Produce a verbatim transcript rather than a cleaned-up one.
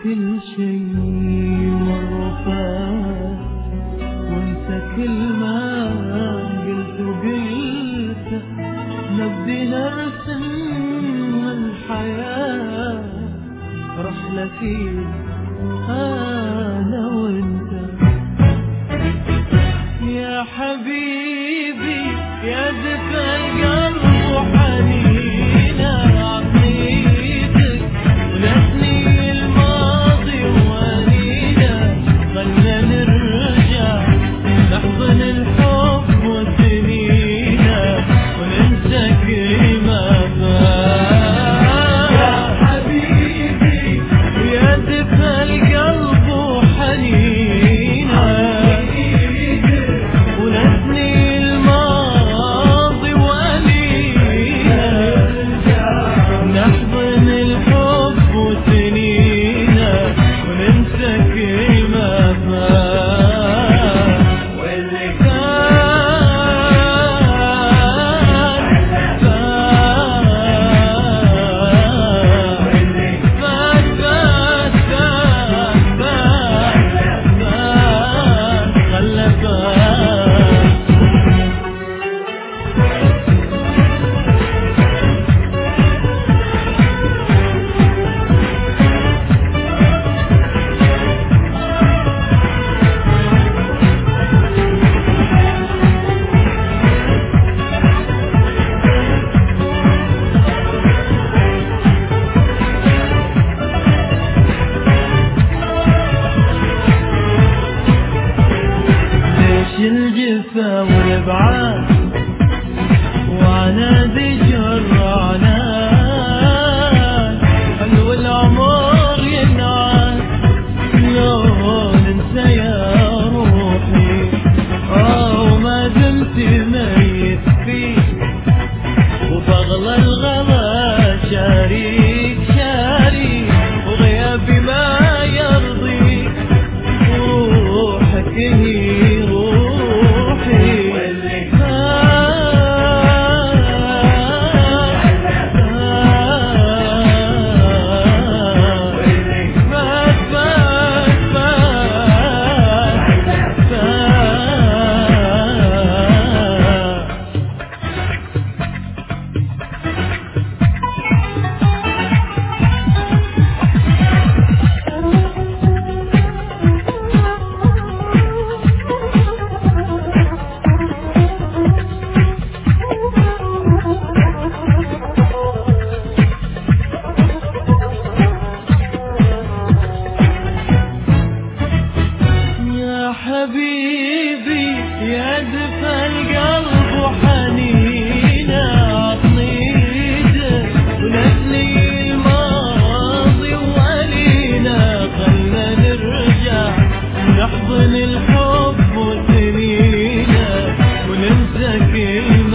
كل شي مر فات وانسى كل ما قلت وقلت. نبدي نرسم الحياة رحلة فيها أنا وانت. يا حبيبي يا دفى القلب وحنينه عطيتك ونسني الماضي وانينا. خلنا نرجع نحضن الحب وسنينا وننسى كل ما فات. يا حبيبي يا دفى القلب وحنينه ونسني الماضي وانينا. نحضن الحب وسنينا وننسى كل ما فات. واللي فات فات واللي فات فات فات فات فات خلى فات. الجفا والابعاد وعنادي جرعنا. حلو العمر ينعاد لو ننسى يا روحي. اه وما دمت ميت فيك وبغلى الغلا شاريك شاريك وغيابي ما يرضيك. روحك هي روحي واللي فات واللي فات فات فات فات. يا حبيبي يا دفى القلب وحنينه عطنيته ونسني الماضي وولينا. خلنا نرجع نحضن الحب وسنينا وننسى كل